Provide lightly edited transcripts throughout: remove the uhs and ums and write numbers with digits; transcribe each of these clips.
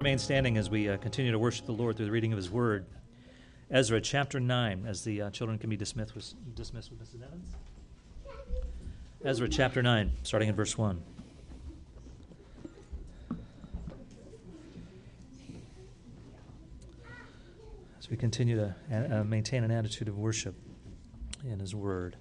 Remain standing as we continue to worship the Lord through the reading of His Word. Ezra chapter 9, as the children can be dismissed with Mrs. Evans. Ezra chapter 9, starting in verse 1. As we continue to maintain an attitude of worship in His Word.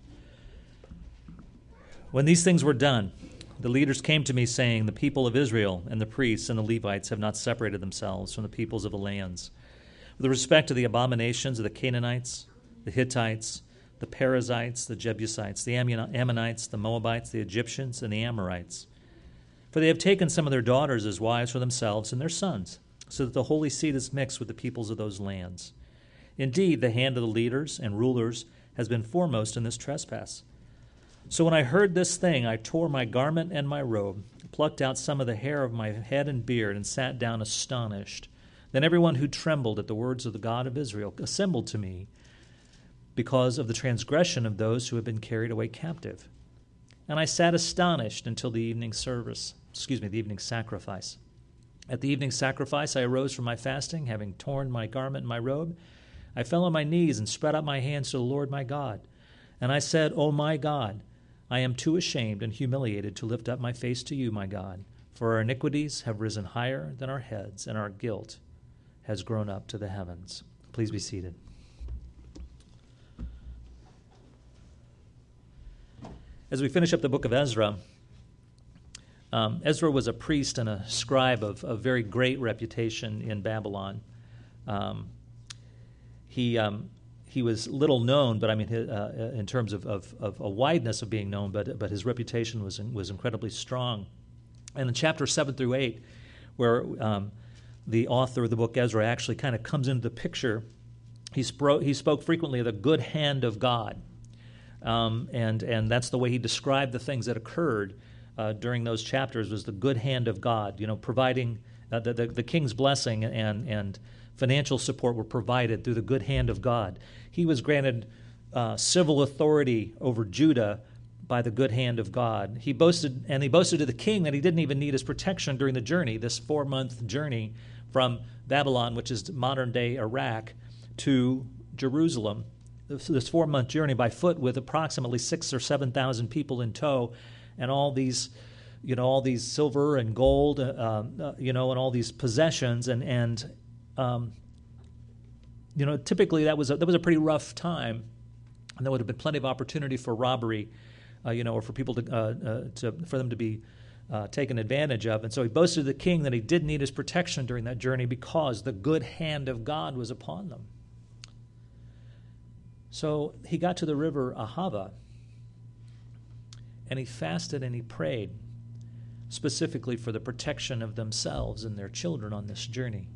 When these things were done, the leaders came to me, saying, "The people of Israel and the priests and the Levites have not separated themselves from the peoples of the lands, with respect to the abominations of the Canaanites, the Hittites, the Perizzites, the Jebusites, the Ammonites, the Moabites, the Egyptians, and the Amorites. For they have taken some of their daughters as wives for themselves and their sons, so that the holy seed is mixed with the peoples of those lands. Indeed, the hand of the leaders and rulers has been foremost in this trespass. So when I heard this thing, I tore my garment and my robe, plucked out some of the hair of my head and beard, and sat down astonished. Then everyone who trembled at the words of the God of Israel assembled to me, because of the transgression of those who had been carried away captive. And I sat astonished until the evening sacrifice. At the evening sacrifice I arose from my fasting, having torn my garment and my robe. I fell on my knees and spread out my hands to the Lord my God. And I said, O my God, I am too ashamed and humiliated to lift up my face to you, my God, for our iniquities have risen higher than our heads, and our guilt has grown up to the heavens." Please be seated. As we finish up the book of Ezra, Ezra was a priest and a scribe of very great reputation in Babylon. He was little known, but I mean, in terms of a wideness of being known, but his reputation was incredibly strong. And in chapter 7 through 8, where the author of the book Ezra actually kind of comes into the picture, he spoke frequently of the good hand of God, and that's the way he described the things that occurred during those chapters, was the good hand of God, providing the king's blessing and financial support were provided through the good hand of God. He was granted civil authority over Judah by the good hand of God. He boasted to the king that he didn't even need his protection during the journey, this 4-month journey from Babylon, which is modern-day Iraq, to Jerusalem. This 4-month journey by foot with approximately 6,000 or 7,000 people in tow, and all these silver and gold, and all these possessions, and typically that was a pretty rough time, and there would have been plenty of opportunity for robbery, or for people for them to be taken advantage of. And so he boasted to the king that he did need his protection during that journey because the good hand of God was upon them. So he got to the river Ahava, and he fasted and he prayed specifically for the protection of themselves and their children on this journey.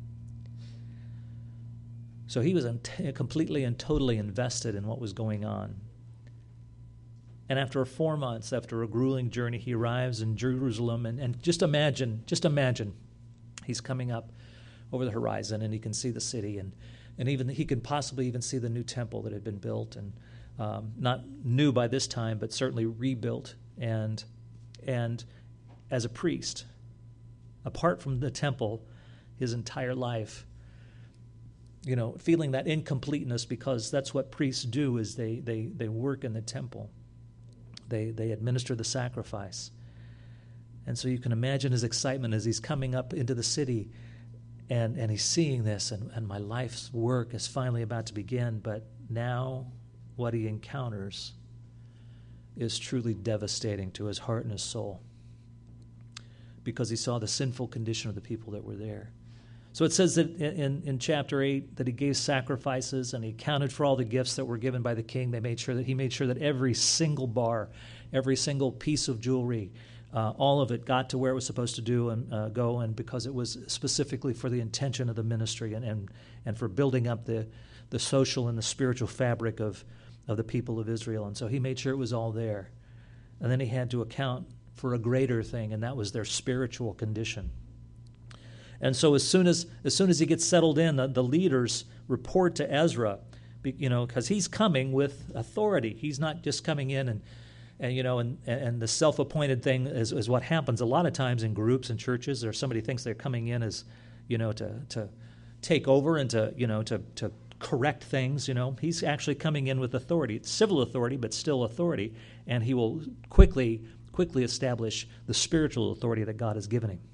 So he was completely and totally invested in what was going on. And after 4 months, after a grueling journey, he arrives in Jerusalem, and just imagine, he's coming up over the horizon, and he can see the city, and even he can possibly even see the new temple that had been built, and not new by this time, but certainly rebuilt, and as a priest, apart from the temple, his entire life, feeling that incompleteness, because that's what priests do, is they work in the temple. They administer the sacrifice. And so you can imagine his excitement as he's coming up into the city, and he's seeing this, and my life's work is finally about to begin, but now what he encounters is truly devastating to his heart and his soul, because he saw the sinful condition of the people that were there. So it says that in chapter 8 that he gave sacrifices, and he accounted for all the gifts that were given by the king. He made sure that every single bar, every single piece of jewelry, all of it got to where it was supposed to go, and because it was specifically for the intention of the ministry and for building up the social and the spiritual fabric of the people of Israel. And so he made sure it was all there. And then he had to account for a greater thing, and that was their spiritual condition. And so as soon as he gets settled in, the leaders report to Ezra, because he's coming with authority. He's not just coming in and the self-appointed thing is what happens a lot of times in groups and churches, or somebody thinks they're coming in as to take over and to correct things. He's actually coming in with authority. It's civil authority, but still authority, and he will quickly establish the spiritual authority that God has given him.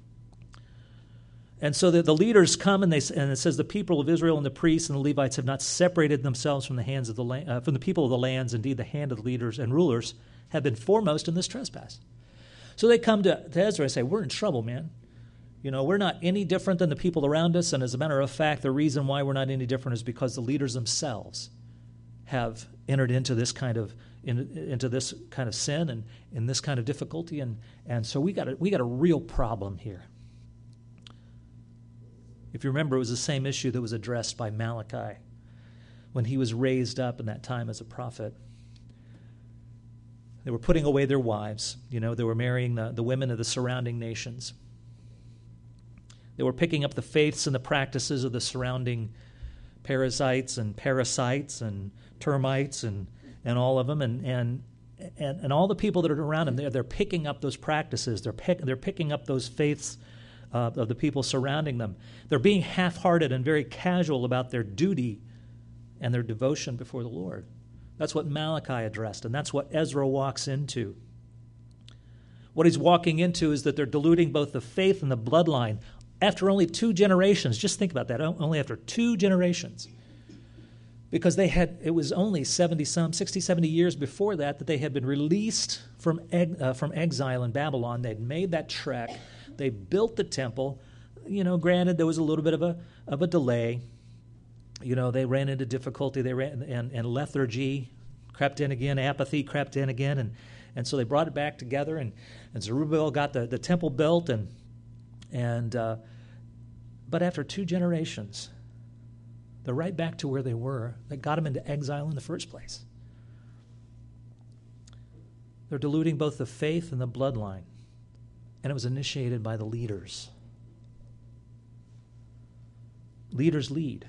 And so the leaders come, and it says the people of Israel and the priests and the Levites have not separated themselves from the hands of from the people of the lands. Indeed, the hand of the leaders and rulers have been foremost in this trespass. So they come to Ezra and say, "We're in trouble, man. We're not any different than the people around us." And as a matter of fact, the reason why we're not any different is because the leaders themselves have entered into this kind of sin and in this kind of difficulty, and so we got a real problem here. If you remember, it was the same issue that was addressed by Malachi when he was raised up in that time as a prophet. They were putting away their wives. They were marrying the women of the surrounding nations. They were picking up the faiths and the practices of the surrounding parasites and termites and all of them, and all the people that are around them. They're picking up those practices. They're picking up those faiths of the people surrounding them. They're being half-hearted and very casual about their duty and their devotion before the Lord. That's what Malachi addressed, and that's what Ezra walks into. What he's walking into is that they're diluting both the faith and the bloodline after only 2 generations. Just think about that, only after 2 generations. Because it was only 60, 70 years before that they had been released from exile in Babylon. They'd made that trek. They built the temple. Granted, there was a little bit of a delay. They ran into difficulty. And lethargy crept in again. Apathy crept in again. And so they brought it back together. And Zerubbabel got the temple built. But after 2 generations, they're right back to where they were. That got them into exile in the first place. They're diluting both the faith and the bloodline. And it was initiated by the leaders. Leaders lead.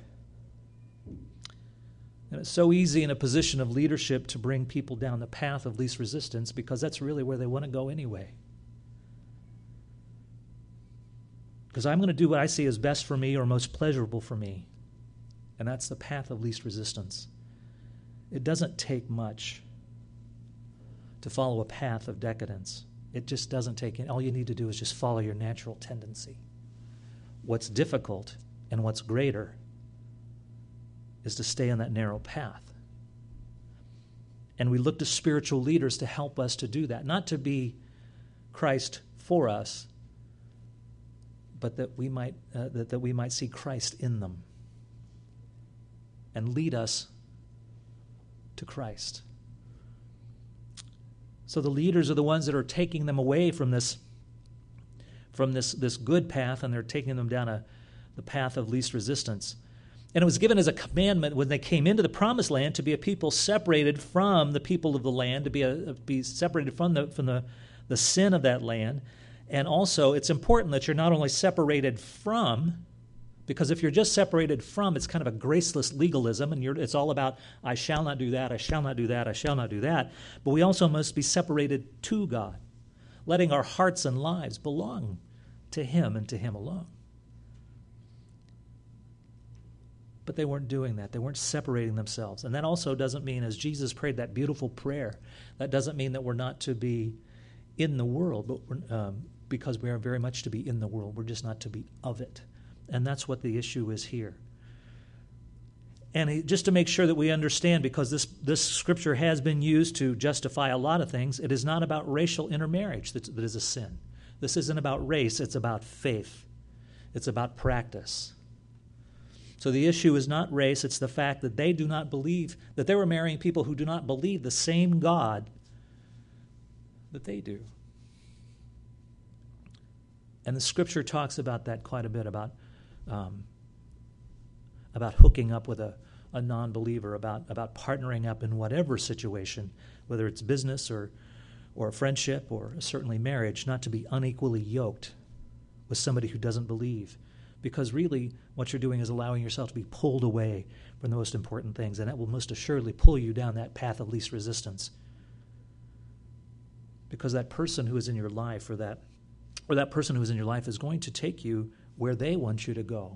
And it's so easy in a position of leadership to bring people down the path of least resistance because that's really where they want to go anyway. Because I'm going to do what I see as best for me or most pleasurable for me. And that's the path of least resistance. It doesn't take much to follow a path of decadence. It just doesn't take it. All you need to do is just follow your natural tendency. What's difficult and what's greater is to stay on that narrow path. And we look to spiritual leaders to help us to do that. Not to be Christ for us, but that we might see Christ in them and lead us to Christ. So the leaders are the ones that are taking them away from this good path, and they're taking them down the path of least resistance. And it was given as a commandment when they came into the promised land to be a people separated from the people of the land, to be separated from the sin of that land. And also, it's important that you're not only separated from, because if you're just separated from, it's kind of a graceless legalism, and it's all about, I shall not do that, I shall not do that, I shall not do that. But we also must be separated to God, letting our hearts and lives belong to Him and to Him alone. But they weren't doing that. They weren't separating themselves. And that also doesn't mean, as Jesus prayed that beautiful prayer, that doesn't mean that we're not to be in the world, but because we are very much to be in the world. We're just not to be of it. And that's what the issue is here. And just to make sure that we understand, because this scripture has been used to justify a lot of things, it is not about racial intermarriage that is a sin. This isn't about race, it's about faith. It's about practice. So the issue is not race, it's the fact that they do not believe, that they were marrying people who do not believe the same God that they do. And the scripture talks about that quite a bit, about hooking up with a non-believer, about partnering up in whatever situation, whether it's business or a friendship or certainly marriage, not to be unequally yoked with somebody who doesn't believe. Because really what you're doing is allowing yourself to be pulled away from the most important things, and that will most assuredly pull you down that path of least resistance. Because that person who is in your life or that person who is in your life is going to take you where they want you to go.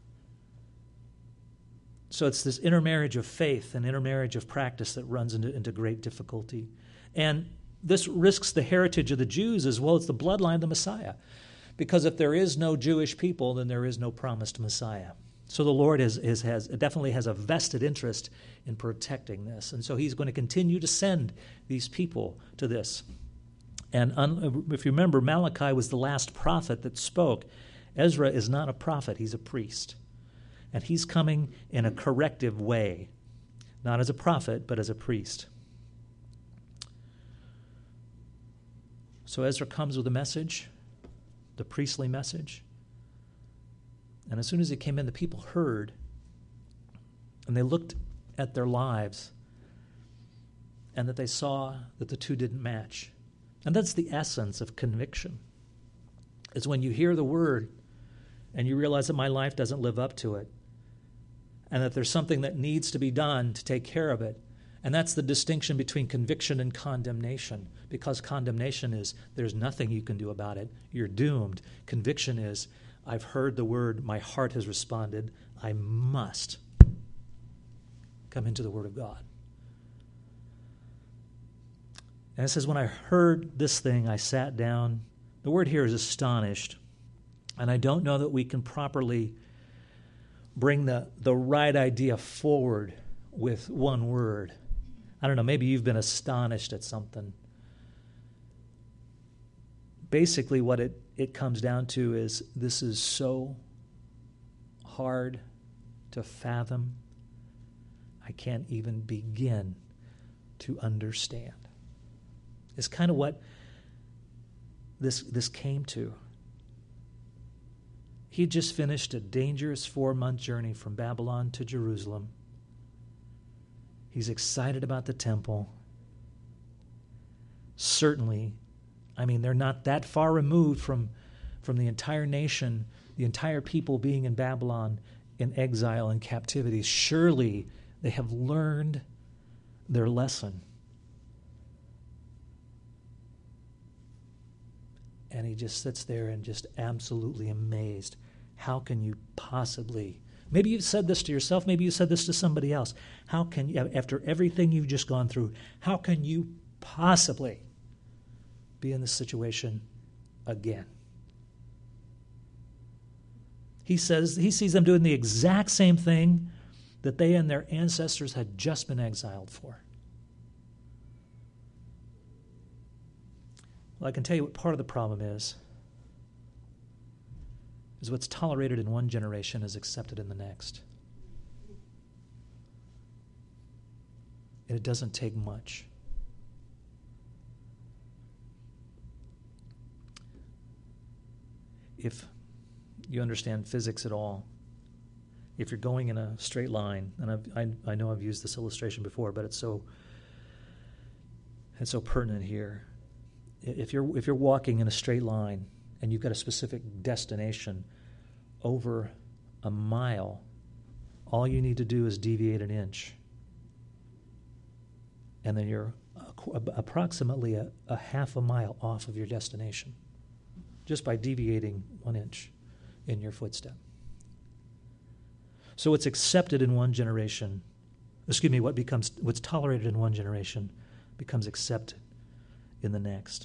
So it's this intermarriage of faith and intermarriage of practice that runs into great difficulty. And this risks the heritage of the Jews as well as the bloodline of the Messiah. Because if there is no Jewish people, then there is no promised Messiah. So the Lord definitely has a vested interest in protecting this. And so he's going to continue to send these people to this. And if you remember, Malachi was the last prophet that spoke. Ezra is not a prophet, he's a priest. And he's coming in a corrective way, not as a prophet, but as a priest. So Ezra comes with a message, the priestly message. And as soon as he came in, the people heard, and they looked at their lives, and that they saw that the two didn't match. And that's the essence of conviction. It's when you hear the word, and you realize that my life doesn't live up to it, and that there's something that needs to be done to take care of it. And that's the distinction between conviction and condemnation, because condemnation is there's nothing you can do about it. You're doomed. Conviction is I've heard the word, my heart has responded, I must come into the Word of God. And it says, when I heard this thing, I sat down. The word here is astonished. And I don't know that we can properly bring the right idea forward with one word. I don't know, maybe you've been astonished at something. Basically, what it comes down to is this is so hard to fathom, I can't even begin to understand. It's kind of what this came to. He just finished a dangerous 4-month journey from Babylon to Jerusalem. He's excited about the temple. Certainly, I mean, they're not that far removed from the entire nation, the entire people being in Babylon in exile and captivity. Surely they have learned their lesson. And he just sits there and just absolutely amazed. How can you possibly? Maybe you've said this to yourself. Maybe you said this to somebody else. How can you, after everything you've just gone through, how can you possibly be in this situation again? He says he sees them doing the exact same thing that they and their ancestors had just been exiled for. Well, I can tell you what part of the problem is what's tolerated in one generation is accepted in the next. And it doesn't take much. If you understand physics at all, if you're going in a straight line, and I know I've used this illustration before, but it's so pertinent here. If you're walking in a straight line and you've got a specific destination over a mile, all you need to do is deviate an inch. And then you're approximately a half a mile off of your destination just by deviating 1 inch in your footstep. So what's accepted in one generation, what's tolerated in one generation becomes accepted in the next.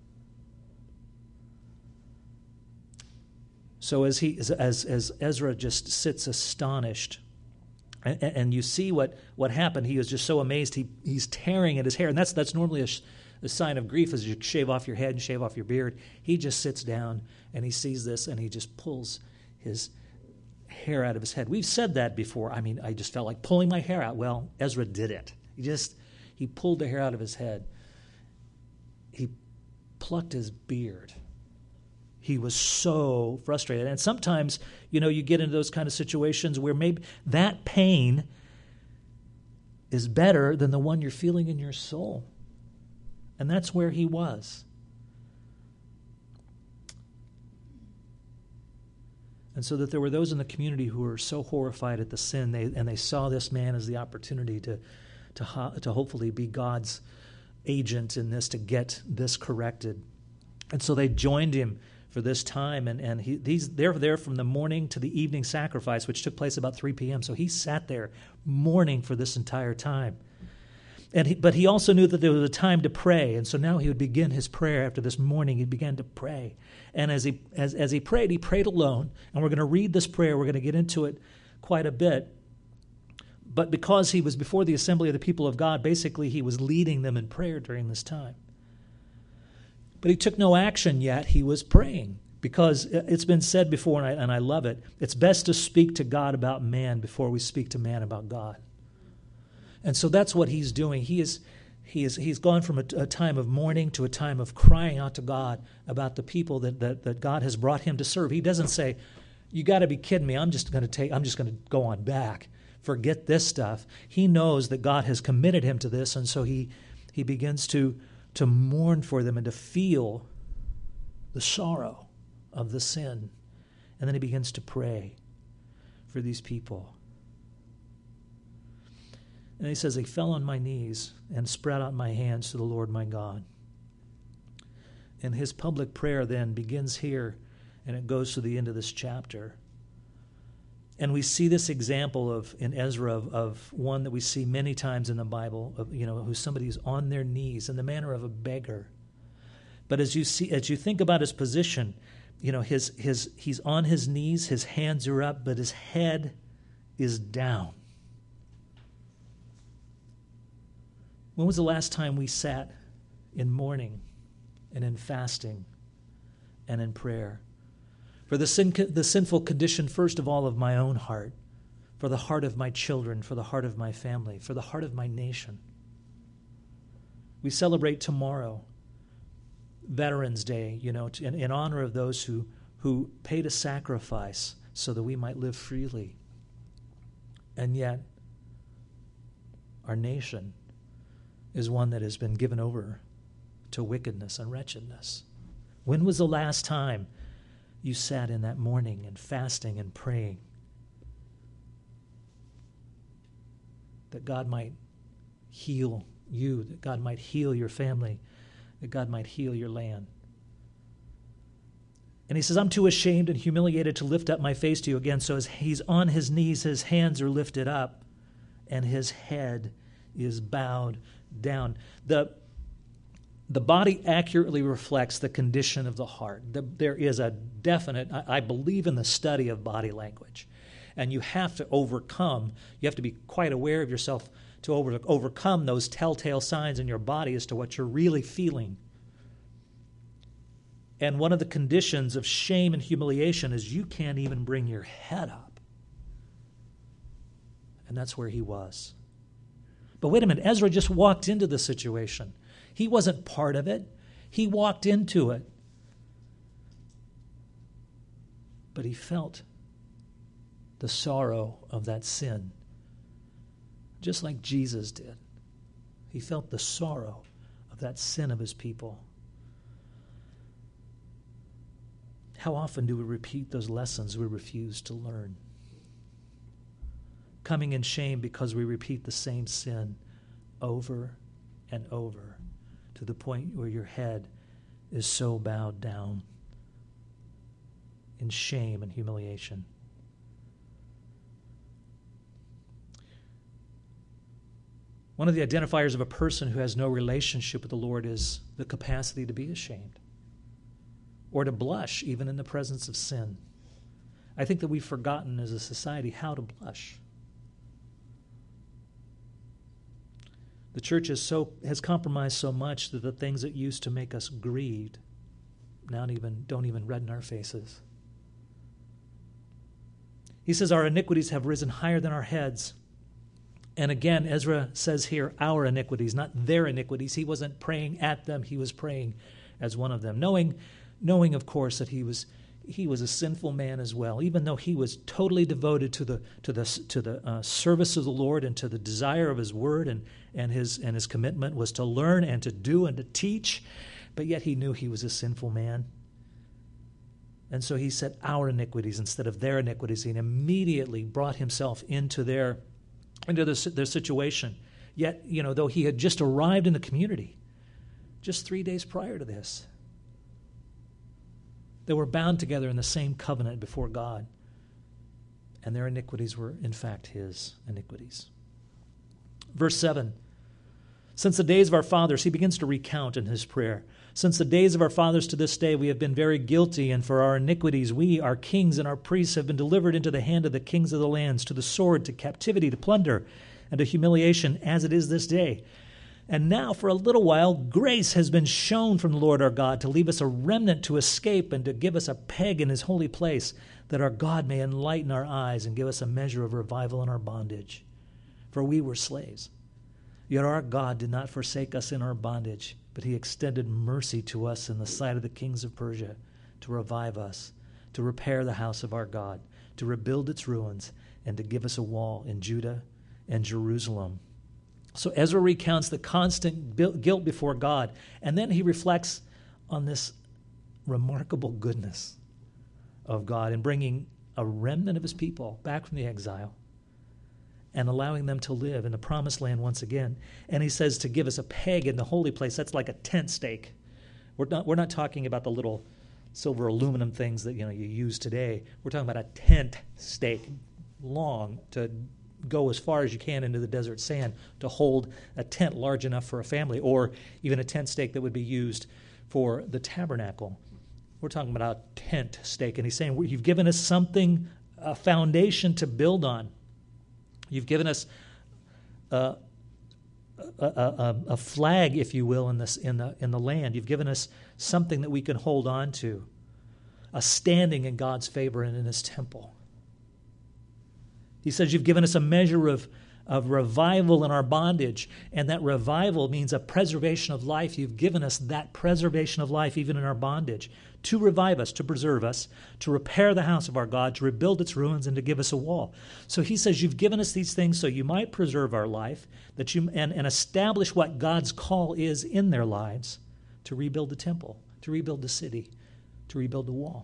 So as Ezra just sits astonished, and you see what happened, he was just so amazed. He's tearing at his hair, and that's normally a sign of grief, as you shave off your head and shave off your beard. He just sits down and he sees this, and he just pulls his hair out of his head. We've said that before. I mean, I just felt like pulling my hair out. Well, Ezra did it. He pulled the hair out of his head. He plucked his beard. He was so frustrated. And sometimes, you get into those kind of situations where maybe that pain is better than the one you're feeling in your soul. And that's where he was. And so that there were those in the community who were so horrified at the sin, they saw this man as the opportunity to hopefully be God's agent in this, to get this corrected. And so they joined him for this time, and they're there from the morning to the evening sacrifice, which took place about 3 p.m. So he sat there mourning for this entire time. But he also knew that there was a time to pray, and so now he would begin his prayer after this morning. He began to pray, and as he prayed alone. And we're going to read this prayer. We're going to get into it quite a bit. But because he was before the assembly of the people of God, basically he was leading them in prayer during this time. But he took no action yet. He was praying, because it's been said before, and I love it. It's best to speak to God about man before we speak to man about God. And so that's what he's doing. He's gone from a time of mourning to a time of crying out to God about the people that God has brought him to serve. He doesn't say, "You got to be kidding me. I'm just going to go on back. Forget this stuff." He knows that God has committed him to this, and so he begins to mourn for them and to feel the sorrow of the sin. And then he begins to pray for these people. And he says, "I fell on my knees and spread out my hands to the Lord my God." And his public prayer then begins here, and it goes to the end of this chapter. And we see this example in Ezra of one that we see many times in the Bible, who's somebody who's on their knees in the manner of a beggar. But as you think about his position, he's on his knees, his hands are up, but his head is down. When was the last time we sat in mourning and in fasting and in prayer? For the sinful condition, first of all, of my own heart, for the heart of my children, for the heart of my family, for the heart of my nation. We celebrate tomorrow Veterans Day, in honor of those who paid a sacrifice so that we might live freely. And yet, our nation is one that has been given over to wickedness and wretchedness. When was the last time you sat in that mourning and fasting and praying that God might heal you, that God might heal your family, that God might heal your land? And he says, "I'm too ashamed and humiliated to lift up my face to you again." So as he's on his knees, his hands are lifted up, and his head is bowed down. The body accurately reflects the condition of the heart. There is a definite, I believe in the study of body language. And you have to be quite aware of yourself to overcome those telltale signs in your body as to what you're really feeling. And one of the conditions of shame and humiliation is you can't even bring your head up. And that's where he was. But wait a minute, Ezra just walked into the situation. He wasn't part of it. He walked into it. But he felt the sorrow of that sin, just like Jesus did. He felt the sorrow of that sin of his people. How often do we repeat those lessons we refuse to learn? Coming in shame because we repeat the same sin over and over to the point where your head is so bowed down in shame and humiliation. One of the identifiers of a person who has no relationship with the Lord is the capacity to be ashamed or to blush even in the presence of sin. I think that we've forgotten as a society how to blush. The church has compromised so much that the things that used to make us grieved now don't even redden our faces. He says our iniquities have risen higher than our heads. And again, Ezra says here, our iniquities, not their iniquities. He wasn't praying at them. He was praying as one of them, knowing of course, that he was a sinful man as well. Even though he was totally devoted to the service of the Lord and to the desire of his word, and his commitment was to learn and to do and to teach, but yet he knew he was a sinful man. And so he said our iniquities instead of their iniquities, and immediately brought himself into their situation. Yet, though he had just arrived in the community just 3 days prior to this, They were bound together in the same covenant before God. And their iniquities were, in fact, his iniquities. Verse 7. Since the days of our fathers, he begins to recount in his prayer. Since the days of our fathers to this day, we have been very guilty, and for our iniquities, we, our kings and our priests, have been delivered into the hand of the kings of the lands, to the sword, to captivity, to plunder, and to humiliation, as it is this day. And now, for a little while, grace has been shown from the Lord our God to leave us a remnant to escape and to give us a peg in his holy place, that our God may enlighten our eyes and give us a measure of revival in our bondage. For we were slaves. Yet our God did not forsake us in our bondage, but he extended mercy to us in the sight of the kings of Persia, to revive us, to repair the house of our God, to rebuild its ruins, and to give us a wall in Judah and Jerusalem. So Ezra recounts the constant guilt before God, and then he reflects on this remarkable goodness of God in bringing a remnant of his people back from the exile and allowing them to live in the promised land once again. And he says to give us a peg in the holy place. That's like a tent stake. We're not talking about the little silver aluminum things that you use today. We're talking about a tent stake, long, to go as far as you can into the desert sand to hold a tent large enough for a family, or even a tent stake that would be used for the tabernacle. We're talking about a tent stake. And he's saying, you've given us something, a foundation to build on. You've given us a flag, if you will, in the land. You've given us something that we can hold on to, a standing in God's favor and in his temple. He says you've given us a measure of revival in our bondage, and that revival means a preservation of life. You've given us that preservation of life even in our bondage, to revive us, to preserve us, to repair the house of our God, to rebuild its ruins, and to give us a wall. So he says you've given us these things so you might preserve our life, that you and establish what God's call is in their lives, to rebuild the temple, to rebuild the city, to rebuild the wall.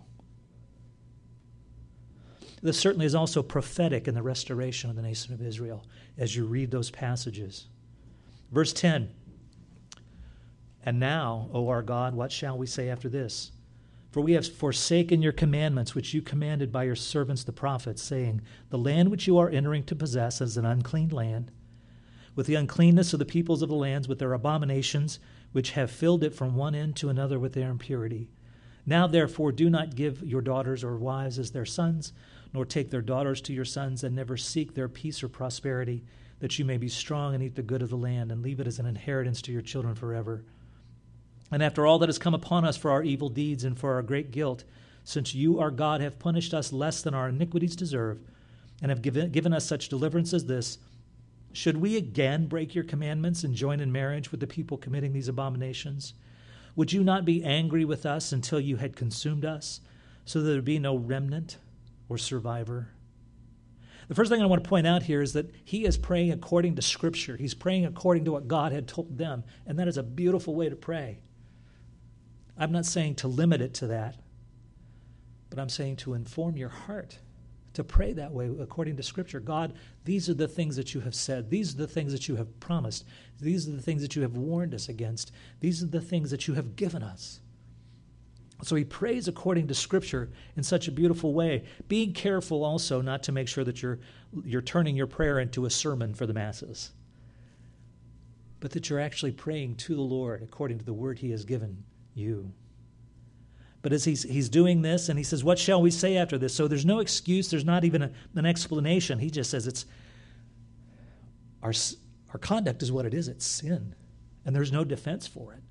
This certainly is also prophetic in the restoration of the nation of Israel as you read those passages. Verse 10, and now, O our God, what shall we say after this? For we have forsaken your commandments, which you commanded by your servants the prophets, saying, the land which you are entering to possess is an unclean land, with the uncleanness of the peoples of the lands, with their abominations, which have filled it from one end to another with their impurity. Now, therefore, do not give your daughters or wives as their sons, nor take their daughters to your sons, and never seek their peace or prosperity, that you may be strong and eat the good of the land, and leave it as an inheritance to your children forever. And after all that has come upon us for our evil deeds and for our great guilt, since you, our God, have punished us less than our iniquities deserve, and have given us such deliverance as this, should we again break your commandments and join in marriage with the people committing these abominations? Would you not be angry with us until you had consumed us, so that there would be no remnant or survivor? The first thing I want to point out here is that he is praying according to Scripture. He's praying according to what God had told them, and that is a beautiful way to pray. I'm not saying to limit it to that, but I'm saying to inform your heart, to pray that way according to Scripture. God, these are the things that you have said. These are the things that you have promised. These are the things that you have warned us against. These are the things that you have given us. So he prays according to Scripture in such a beautiful way, being careful also not to make sure that you're turning your prayer into a sermon for the masses, but that you're actually praying to the Lord according to the word he has given you. But as he's doing this, and he says, what shall we say after this? So there's no excuse. There's not even an explanation. He just says it's our conduct is what it is. It's sin, and there's no defense for it.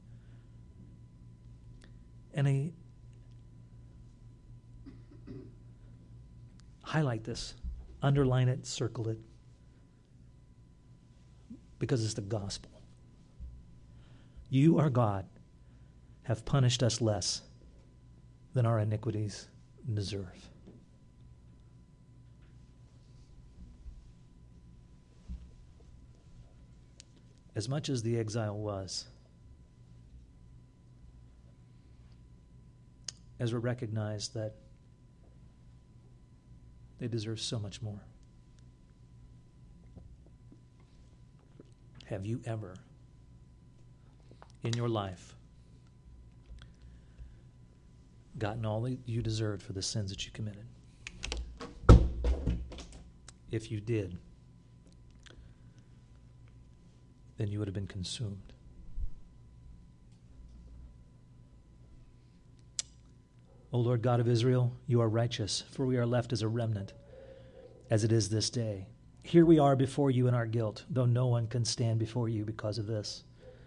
And he highlight this, underline it, circle it, because it's the gospel. You, our God, have punished us less than our iniquities deserve. As much as the exile was, Ezra recognized that they deserve so much more. Have you ever, in your life, gotten all that you deserved for the sins that you committed. If you did, then you would have been consumed. O Lord God of Israel, you are righteous, for we are left as a remnant, as it is this day. Here we are before you in our guilt, though no one can stand before you because of this.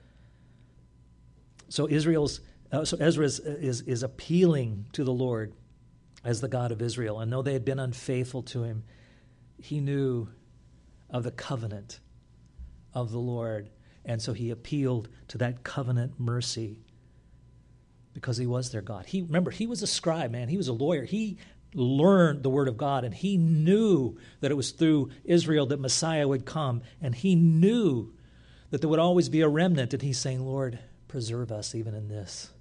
So Ezra is appealing to the Lord as the God of Israel. And though they had been unfaithful to him, he knew of the covenant of the Lord. And so he appealed to that covenant mercy because he was their God. Remember, he was a scribe, man. He was a lawyer. He learned the word of God, and he knew that it was through Israel that Messiah would come, and he knew that there would always be a remnant, and he's saying, Lord, preserve us even in this.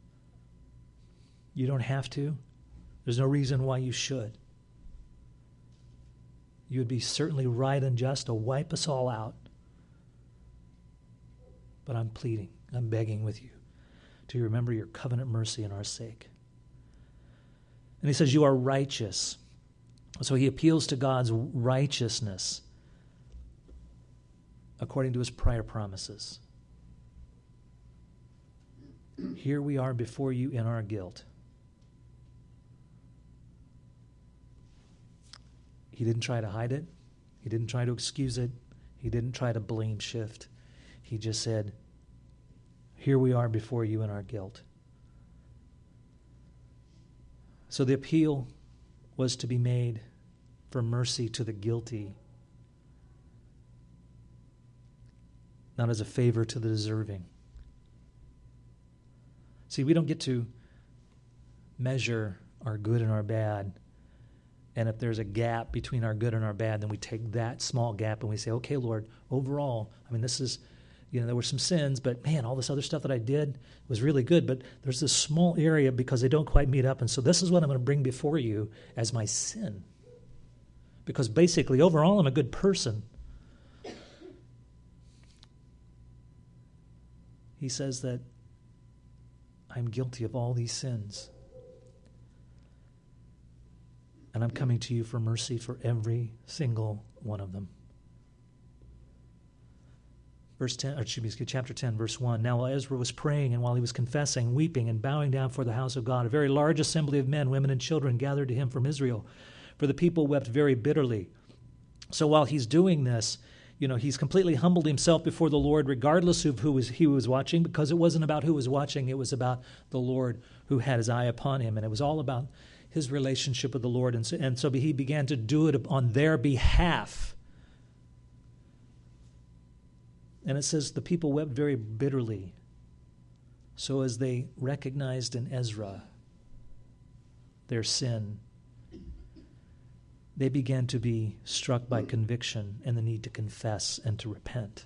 You don't have to. There's no reason why you should. You would be certainly right and just to wipe us all out. But I'm pleading, I'm begging with you to remember your covenant mercy in our sake. And he says, you are righteous. So he appeals to God's righteousness according to his prior promises. Here we are before you in our guilt. He didn't try to hide it. He didn't try to excuse it. He didn't try to blame shift. He just said, here we are before you in our guilt. So the appeal was to be made for mercy to the guilty, not as a favor to the deserving. See, we don't get to measure our good and our bad, and if there's a gap between our good and our bad, then we take that small gap and we say, okay, Lord, overall, I mean, this is, there were some sins, but man, all this other stuff that I did was really good, but there's this small area because they don't quite meet up, and so this is what I'm going to bring before you as my sin. Because basically, overall, I'm a good person. He says that I'm guilty of all these sins. And I'm coming to you for mercy for every single one of them. Chapter 10, verse 1. Now while Ezra was praying and while he was confessing, weeping, and bowing down for the house of God, a very large assembly of men, women, and children gathered to him from Israel, for the people wept very bitterly. So while he's doing this, he's completely humbled himself before the Lord, regardless of he was watching, because it wasn't about who was watching, it was about the Lord who had his eye upon him, and it was all about his relationship with the Lord, and so he began to do it on their behalf. And it says the people wept very bitterly. So as they recognized in Ezra their sin, they began to be struck by conviction and the need to confess and to repent.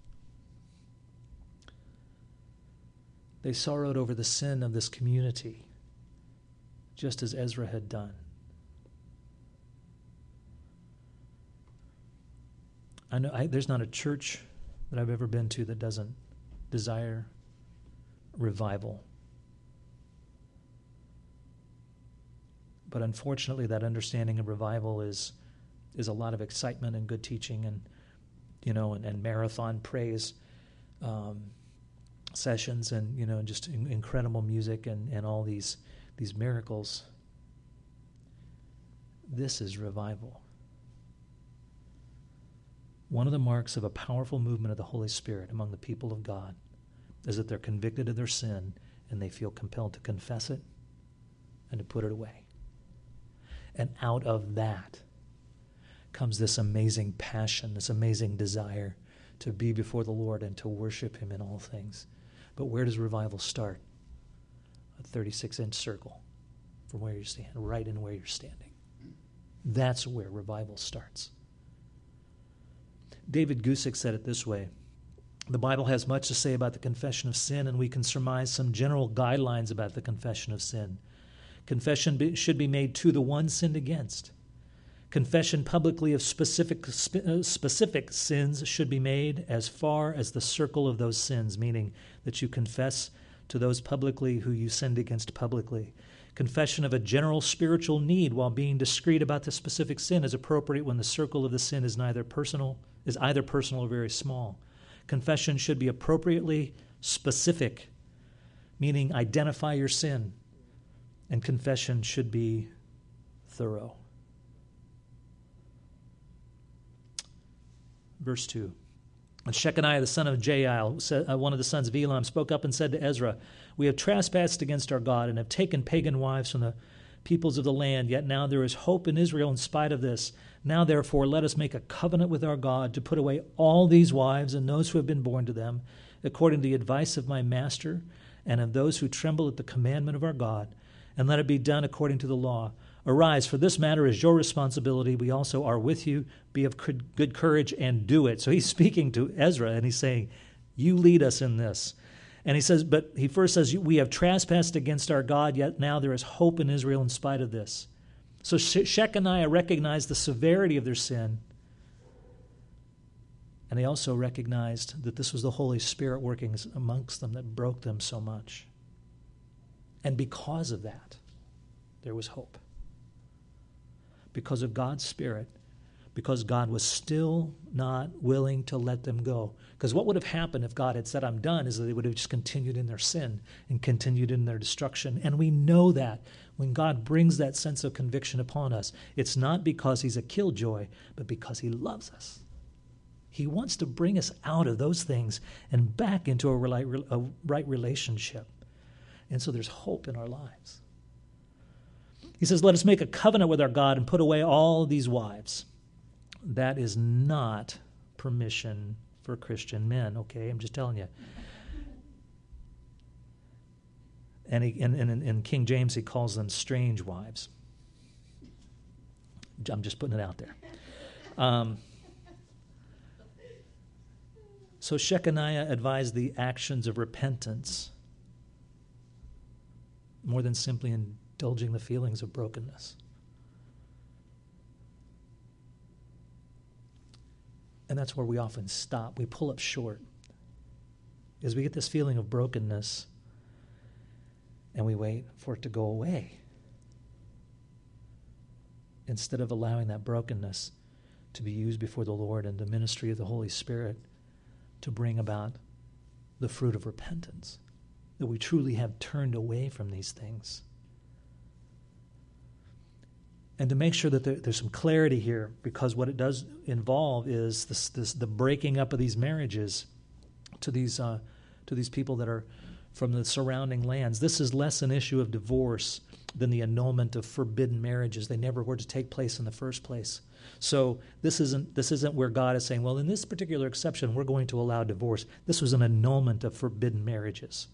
They sorrowed over the sin of this community, just as Ezra had done. I know there's not a church that I've ever been to that doesn't desire revival. But unfortunately, that understanding of revival is a lot of excitement and good teaching and marathon praise sessions and just incredible music and all these miracles. This is revival. One of the marks of a powerful movement of the Holy Spirit among the people of God is that they're convicted of their sin and they feel compelled to confess it and to put it away. And out of that comes this amazing passion, this amazing desire to be before the Lord and to worship him in all things. But where does revival start? A 36-inch circle from where you stand, right in where you're standing. That's where revival starts. David Gusick said it this way: the Bible has much to say about the confession of sin, and we can surmise some general guidelines about the confession of sin. Confession should be made to the one sinned against. Confession publicly of specific sins should be made as far as the circle of those sins, meaning that you confess to those publicly who you sinned against publicly. Confession of a general spiritual need while being discreet about the specific sin is appropriate when the circle of the sin is either personal or very small. Confession should be appropriately specific, meaning identify your sin, and confession should be thorough. Verse 2. And Shechaniah the son of Jael, one of the sons of Elam, spoke up and said to Ezra, "We have trespassed against our God and have taken pagan wives from the peoples of the land, yet now there is hope in Israel in spite of this. Now therefore let us make a covenant with our God to put away all these wives and those who have been born to them, according to the advice of my master and of those who tremble at the commandment of our God, and let it be done according to the law. Arise, for this matter is your responsibility. We also are with you. Be of good courage and do it." So he's speaking to Ezra and he's saying, you lead us in this. And he says, but he first says, we have trespassed against our God, yet now there is hope in Israel in spite of this. So Shechaniah recognized the severity of their sin. And they also recognized that this was the Holy Spirit working amongst them that broke them so much. And because of that, there was hope. Because of God's Spirit, because God was still not willing to let them go. Because what would have happened if God had said, "I'm done," is that they would have just continued in their sin and continued in their destruction. And we know that when God brings that sense of conviction upon us, it's not because he's a killjoy, but because he loves us. He wants to bring us out of those things and back into a right relationship. And so there's hope in our lives. He says, let us make a covenant with our God and put away all these wives. That is not permission for Christian men, okay? I'm just telling you. And in King James, he calls them strange wives. I'm just putting it out there. So Shechaniah advised the actions of repentance more than simply indulging the feelings of brokenness. And that's where we often stop. We pull up short. As we get this feeling of brokenness and we wait for it to go away, instead of allowing that brokenness to be used before the Lord and the ministry of the Holy Spirit to bring about the fruit of repentance, that we truly have turned away from these things. And to make sure that there's some clarity here, because what it does involve is the breaking up of these marriages to these people that are from the surrounding lands. This is less an issue of divorce than the annulment of forbidden marriages. They never were to take place in the first place. So this isn't where God is saying, well, in this particular exception, we're going to allow divorce. This was an annulment of forbidden marriages.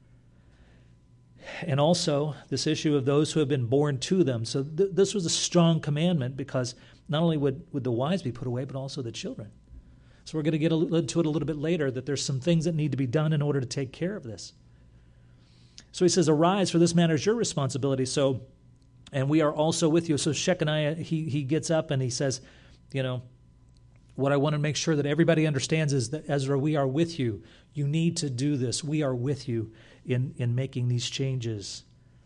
And also this issue of those who have been born to them. So this was a strong commandment, because not only would the wives be put away, but also the children. So we're going to get into it a little bit later, that there's some things that need to be done in order to take care of this. So he says, arise, for this matter is your responsibility. So, and we are also with you. So Shechaniah, he gets up and he says, what I want to make sure that everybody understands is that, Ezra, we are with you. You need to do this. We are with you in making these changes.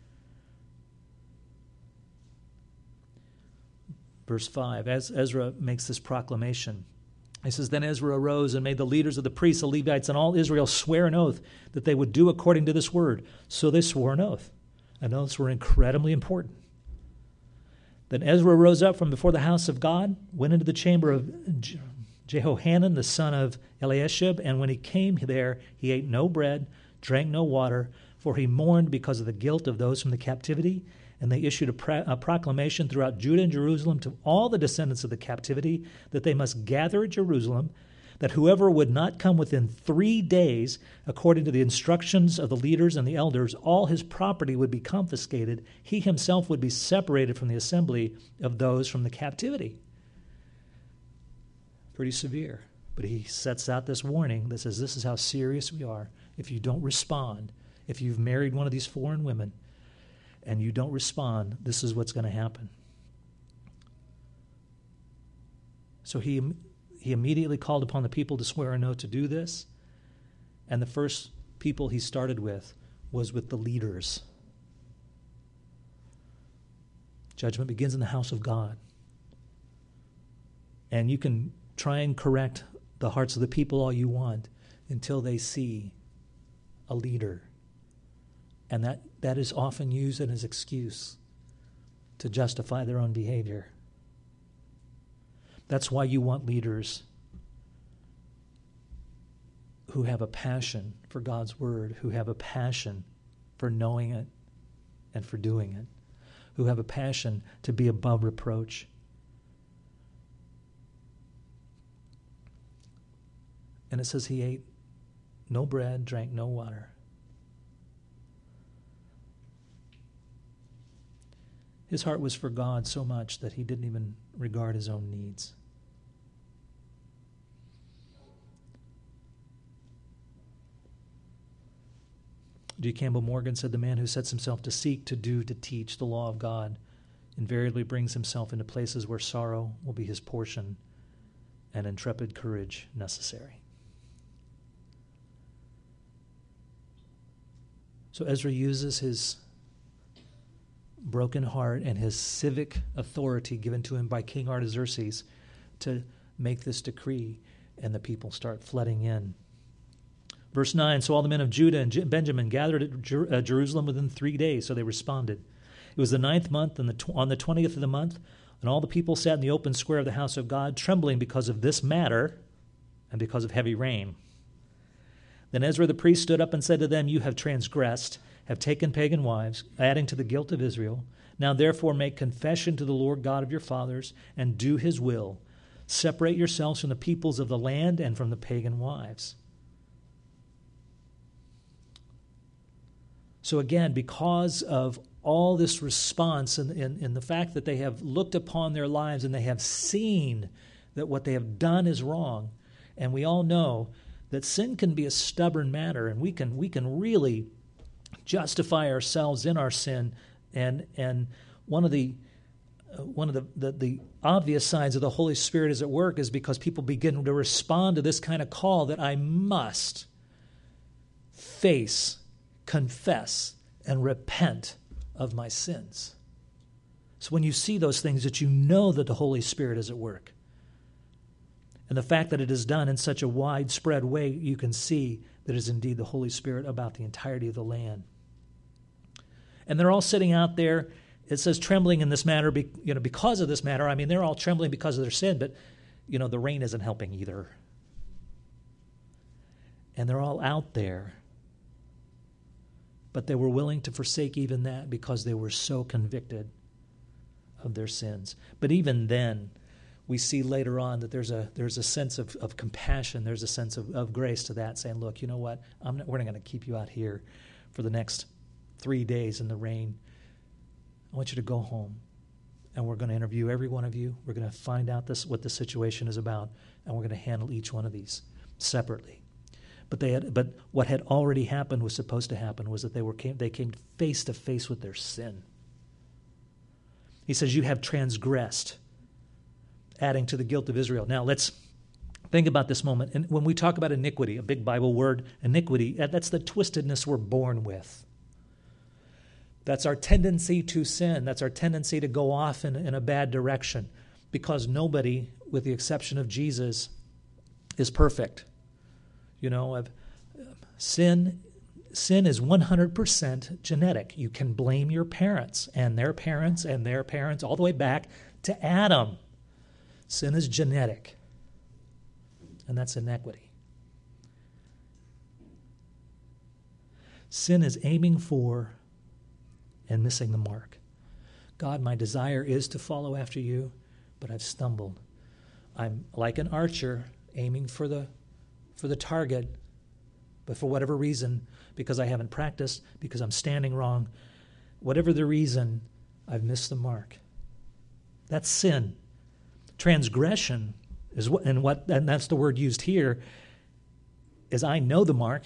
Verse 5, as Ezra makes this proclamation, he says, then Ezra arose and made the leaders of the priests, the Levites, and all Israel swear an oath that they would do according to this word. So they swore an oath. And oaths were incredibly important. Then Ezra rose up from before the house of God, went into the chamber of Jehohanan, the son of Eliashib, and when he came there, he ate no bread, drank no water, for he mourned because of the guilt of those from the captivity. And they issued a proclamation throughout Judah and Jerusalem to all the descendants of the captivity that they must gather at Jerusalem, that whoever would not come within 3 days, according to the instructions of the leaders and the elders, all his property would be confiscated. He himself would be separated from the assembly of those from the captivity. Pretty severe. But he sets out this warning that says this is how serious we are. If you don't respond, if you've married one of these foreign women and you don't respond, this is what's going to happen. So he immediately called upon the people to swear an oath to do this. And the first people he started with was with the leaders. Judgment begins in the house of God. And you can try and correct the hearts of the people all you want until they see a leader. And that is often used as an excuse to justify their own behavior. That's why you want leaders who have a passion for God's word, who have a passion for knowing it and for doing it, who have a passion to be above reproach. And it says he ate no bread, drank no water. His heart was for God so much that he didn't even regard his own needs. G. Campbell Morgan said, the man who sets himself to seek, to do, to teach the law of God invariably brings himself into places where sorrow will be his portion and intrepid courage necessary. So Ezra uses his broken heart and his civic authority given to him by King Artaxerxes to make this decree, and the people start flooding in. Verse 9, so all the men of Judah and Benjamin gathered at Jerusalem within 3 days, so they responded. It was the 9th month, and on the 20th of the month, and all the people sat in the open square of the house of God, trembling because of this matter and because of heavy rain. Then Ezra the priest stood up and said to them, you have transgressed, have taken pagan wives, adding to the guilt of Israel. Now therefore make confession to the Lord God of your fathers, and do his will. Separate yourselves from the peoples of the land and from the pagan wives. So again, because of all this response and the fact that they have looked upon their lives and they have seen that what they have done is wrong, and we all know that sin can be a stubborn matter, and we can really justify ourselves in our sin, and one of the obvious signs of the Holy Spirit is at work is because people begin to respond to this kind of call that I must face, confess, and repent of my sins. So when you see those things, that you know that the Holy Spirit is at work. And the fact that it is done in such a widespread way, you can see that it is indeed the Holy Spirit about the entirety of the land. And they're all sitting out there. It says trembling in this matter, because of this matter. I mean, they're all trembling because of their sin, but, the rain isn't helping either. And they're all out there. But they were willing to forsake even that because they were so convicted of their sins. But even then, we see later on that there's a sense of compassion. There's a sense of grace to that, saying, look, you know what? We're not going to keep you out here for the next 3 days in the rain. I want you to go home, and we're going to interview every one of you. We're going to find out what the situation is about, and we're going to handle each one of these separately. But what had already happened was supposed to happen was that they came face to face with their sin. He says, you have transgressed, adding to the guilt of Israel. Now let's think about this moment. And when we talk about iniquity, a big Bible word, iniquity, that's the twistedness we're born with. That's our tendency to sin. That's our tendency to go off in a bad direction, because nobody, with the exception of Jesus, is perfect. Sin is 100% genetic. You can blame your parents and their parents and their parents all the way back to Adam. Sin is genetic, and that's inequity. Sin is aiming for and missing the mark. God, my desire is to follow after you, but I've stumbled. I'm like an archer aiming for the target, but for whatever reason, because I haven't practiced, because I'm standing wrong, whatever the reason, I've missed the mark. That's sin. Transgression is and that's the word used here, is I know the mark.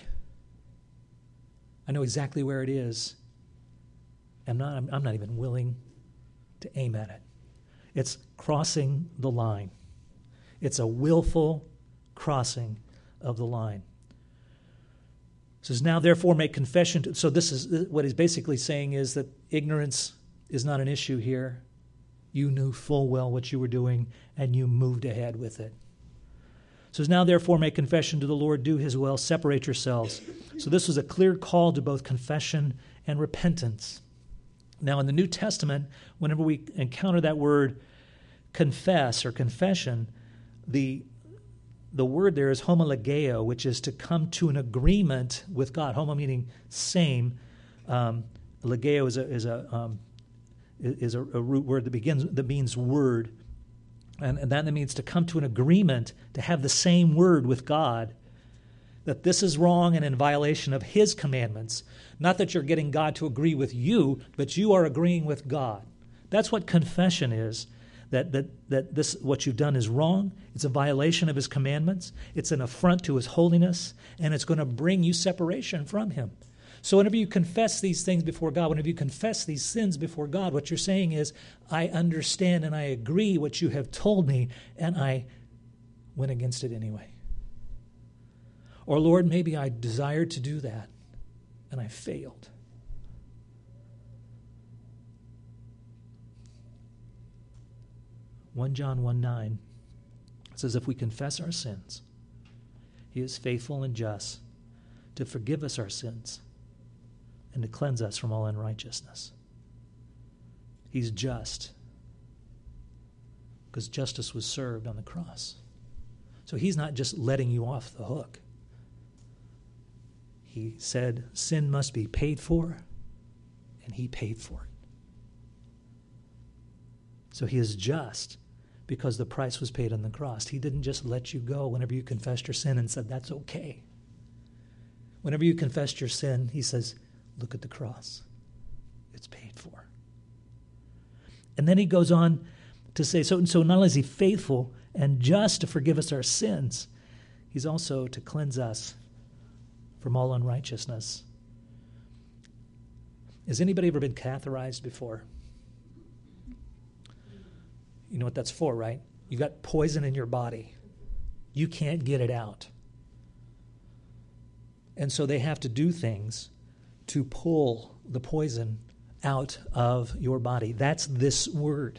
I know exactly where it is. I'm not even willing to aim at it. It's crossing the line. It's a willful crossing of the line. It says, now therefore make confession. So this is what he's basically saying, is that ignorance is not an issue here. You knew full well what you were doing, and you moved ahead with it. So now, therefore, make confession to the Lord, do his will, separate yourselves. So this was a clear call to both confession and repentance. Now, in the New Testament, whenever we encounter that word confess or confession, the word there is homologeo, which is to come to an agreement with God. Homo meaning same. Legeo is a root word that means word, and that means to come to an agreement, to have the same word with God, that this is wrong and in violation of his commandments. Not that you're getting God to agree with you, but you are agreeing with God. That's what confession is. That this what you've done is wrong. It's a violation of his commandments. It's an affront to his holiness, and it's going to bring you separation from him. So whenever you confess these things before God, whenever you confess these sins before God, what you're saying is, I understand and I agree what you have told me, and I went against it anyway. Or, Lord, maybe I desired to do that, and I failed. John 1:9 says, if we confess our sins, he is faithful and just to forgive us our sins and to cleanse us from all unrighteousness. He's just because justice was served on the cross. So he's not just letting you off the hook. He said sin must be paid for, and he paid for it. So he is just because the price was paid on the cross. He didn't just let you go whenever you confessed your sin and said, that's okay. Whenever you confessed your sin, he says, look at the cross. It's paid for. And then he goes on to say, so not only is he faithful and just to forgive us our sins, he's also to cleanse us from all unrighteousness. Has anybody ever been catheterized before? You know what that's for, right? You've got poison in your body. You can't get it out. And so they have to do things to pull the poison out of your body. That's this word,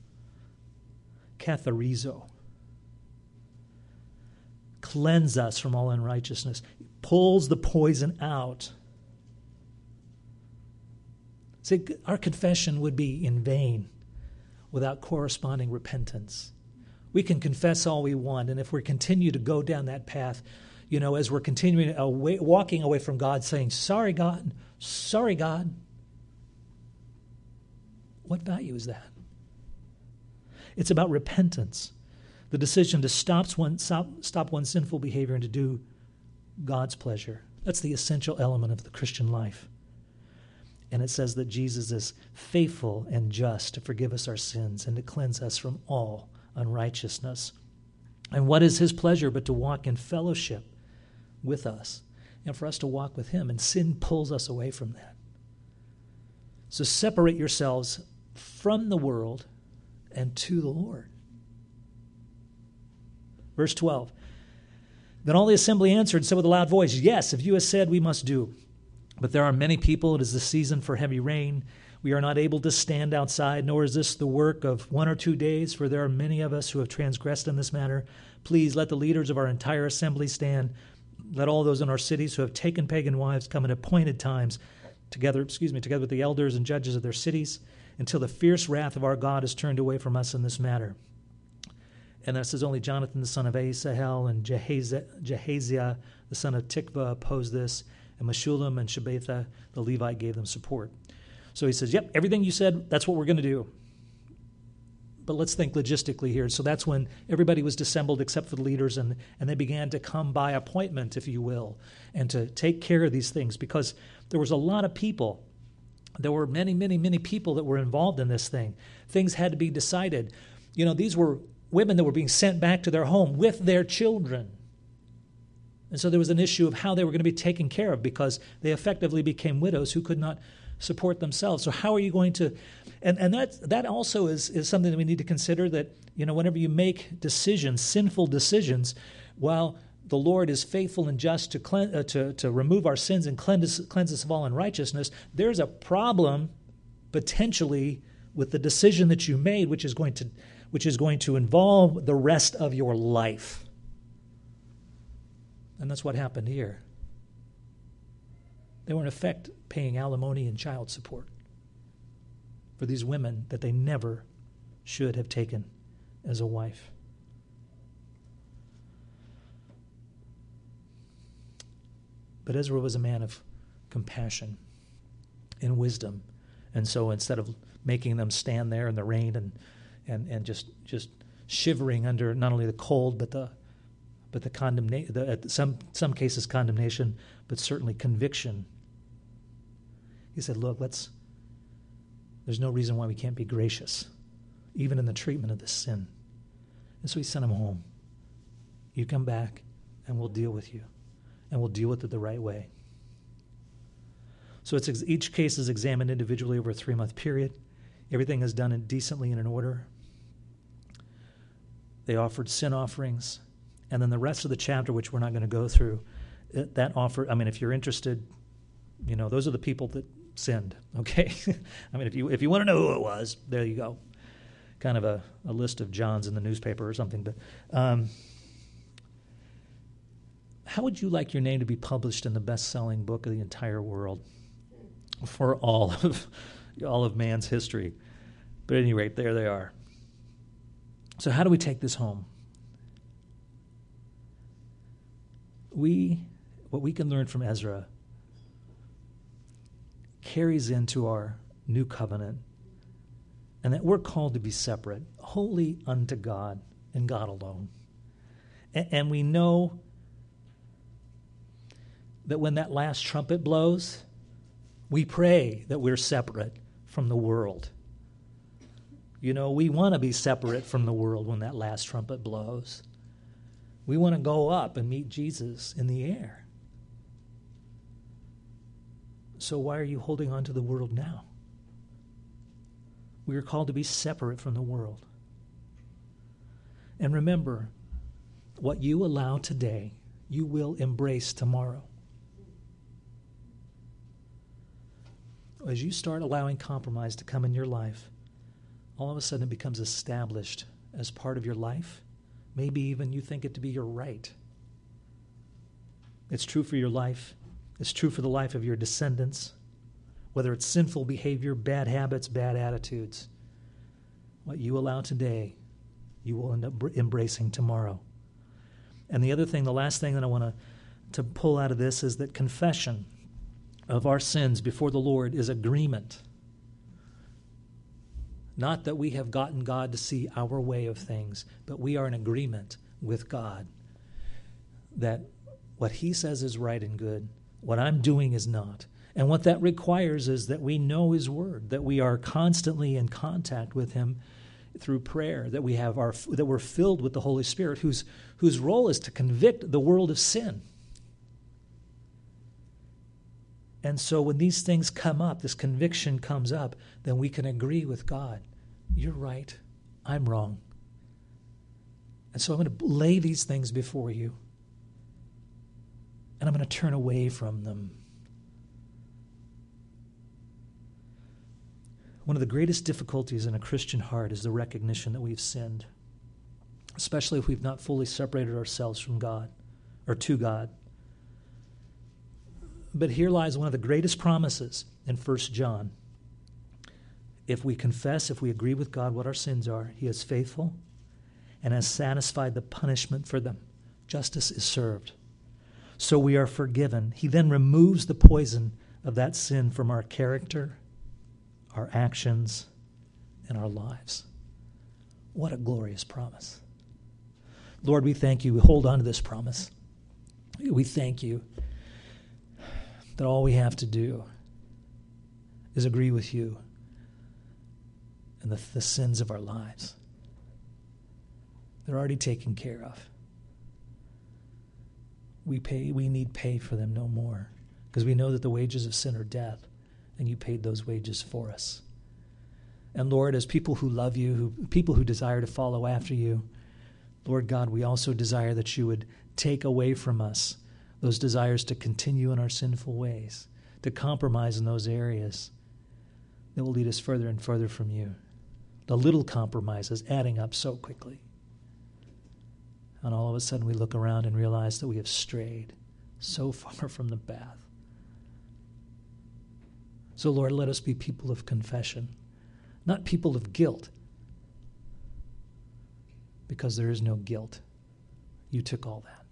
katharizo. Cleanse us from all unrighteousness. Pulls the poison out. See, our confession would be in vain without corresponding repentance. We can confess all we want, and if we continue to go down that path, as we're continuing walking away from God, saying, sorry, God, what value is that? It's about repentance, the decision to stop one's sinful behavior and to do God's pleasure. That's the essential element of the Christian life. And it says that Jesus is faithful and just to forgive us our sins and to cleanse us from all unrighteousness. And what is his pleasure but to walk in fellowship with us and for us to walk with him? And sin pulls us away from that. So separate yourselves from the world and to the Lord. Verse 12. Then all the assembly answered and said with a loud voice, yes, if you have said, we must do. But there are many people, it is the season for heavy rain. We are not able to stand outside, nor is this the work of 1 or 2 days, for there are many of us who have transgressed in this matter. Please let the leaders of our entire assembly stand. Let all those in our cities who have taken pagan wives come at appointed times, together with the elders and judges of their cities, until the fierce wrath of our God is turned away from us in this matter. And that says only Jonathan the son of Asahel and Jehaziah the son of Tikva opposed this, and Meshullam and Shabbatha, the Levite, gave them support. So he says, yep, everything you said, that's what we're going to do. But let's think logistically here. So that's when everybody was dissembled except for the leaders, and they began to come by appointment, if you will, and to take care of these things, because there was a lot of people. There were many, many, many people that were involved in this thing. Things had to be decided. These were women that were being sent back to their home with their children. And so there was an issue of how they were going to be taken care of, because they effectively became widows who could not support themselves. So how are you going to, and that also is something that we need to consider, that, whenever you make decisions, sinful decisions, while the Lord is faithful and just to remove our sins and cleanse us of all unrighteousness, there's a problem potentially with the decision that you made, which is going to involve the rest of your life. And that's what happened here. They were in effect paying alimony and child support for these women that they never should have taken as a wife. But Ezra was a man of compassion and wisdom. And so instead of making them stand there in the rain and just shivering under not only the cold but the condemnation, some cases condemnation, but certainly conviction, he said, look, there's no reason why we can't be gracious, even in the treatment of this sin. And so he sent him home. You come back and we'll deal with you. And we'll deal with it the right way. So each case is examined individually over a 3-month period. Everything is done decently and in order. They offered sin offerings. And then the rest of the chapter, which we're not going to go through, if you're interested, those are the people that sinned, okay? if you want to know who it was, there you go. Kind of a list of Johns in the newspaper or something. But how would you like your name to be published in the best-selling book of the entire world for all of man's history? But at any rate, there they are. So how do we take this home? What we can learn from Ezra carries into our new covenant, and that we're called to be separate, holy unto God and God alone. And we know that when that last trumpet blows, we pray that we're separate from the world. We want to be separate from the world when that last trumpet blows. We want to go up and meet Jesus in the air. So why are you holding on to the world now? We are called to be separate from the world. And remember, what you allow today, you will embrace tomorrow. As you start allowing compromise to come in your life, all of a sudden it becomes established as part of your life. Maybe even you think it to be your right. It's true for your life. It's true for the life of your descendants. Whether it's sinful behavior, bad habits, bad attitudes. What you allow today, you will end up embracing tomorrow. And the last thing that I want to pull out of this is that confession of our sins before the Lord is agreement. Not that we have gotten God to see our way of things, but we are in agreement with God that what He says is right and good, what I'm doing is not. And what that requires is that we know His Word, that we are constantly in contact with Him through prayer, that we're filled with the Holy Spirit, whose role is to convict the world of sin. And so when these things come up, this conviction comes up, then we can agree with God. You're right. I'm wrong. And so I'm going to lay these things before you. And I'm going to turn away from them. One of the greatest difficulties in a Christian heart is the recognition that we've sinned, especially if we've not fully separated ourselves from God or to God. But here lies one of the greatest promises in 1 John. If we confess, if we agree with God what our sins are, He is faithful and has satisfied the punishment for them. Justice is served. So we are forgiven. He then removes the poison of that sin from our character, our actions, and our lives. What a glorious promise. Lord, we thank you. We hold on to this promise. We thank you that all we have to do is agree with you and the sins of our lives. They're already taken care of. We need pay for them no more, because we know that the wages of sin are death, and you paid those wages for us. And Lord, as people who love you, people who desire to follow after you, Lord God, we also desire that you would take away from us those desires to continue in our sinful ways, to compromise in those areas, that will lead us further and further from you. The little compromises adding up so quickly. And all of a sudden we look around and realize that we have strayed so far from the path. So, Lord, let us be people of confession, not people of guilt, because there is no guilt. You took all that.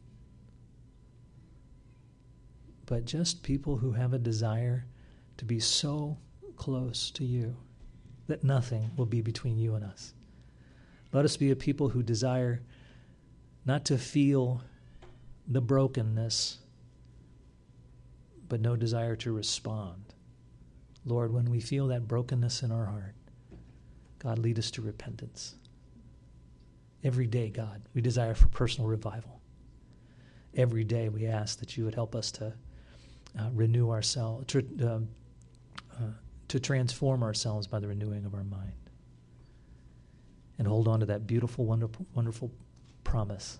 But just people who have a desire to be so close to you that nothing will be between you and us. Let us be a people who desire not to feel the brokenness, but no desire to respond. Lord, when we feel that brokenness in our heart, God, lead us to repentance. Every day, God, we desire for personal revival. Every day we ask that you would help us to renew ourselves, to transform ourselves by the renewing of our mind. And hold on to that beautiful, wonderful, wonderful promise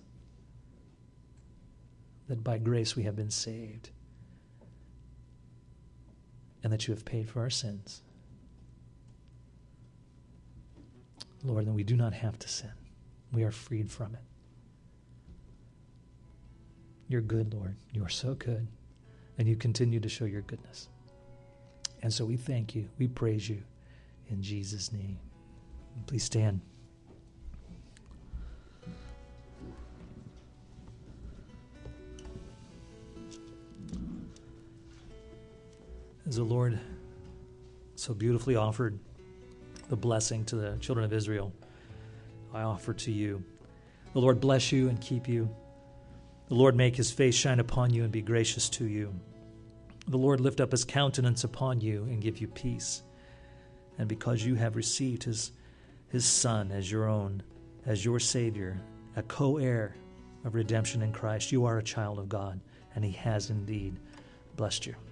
that by grace we have been saved and that you have paid for our sins. Lord, then we do not have to sin. We are freed from it. You're good, Lord. You are so good. And you continue to show your goodness. And so we thank you. We praise you in Jesus' name. Please stand. As the Lord so beautifully offered the blessing to the children of Israel, I offer to you. The Lord bless you and keep you. The Lord make his face shine upon you and be gracious to you. The Lord lift up his countenance upon you and give you peace. And because you have received his Son as your own, as your Savior, a co-heir of redemption in Christ, you are a child of God, and he has indeed blessed you.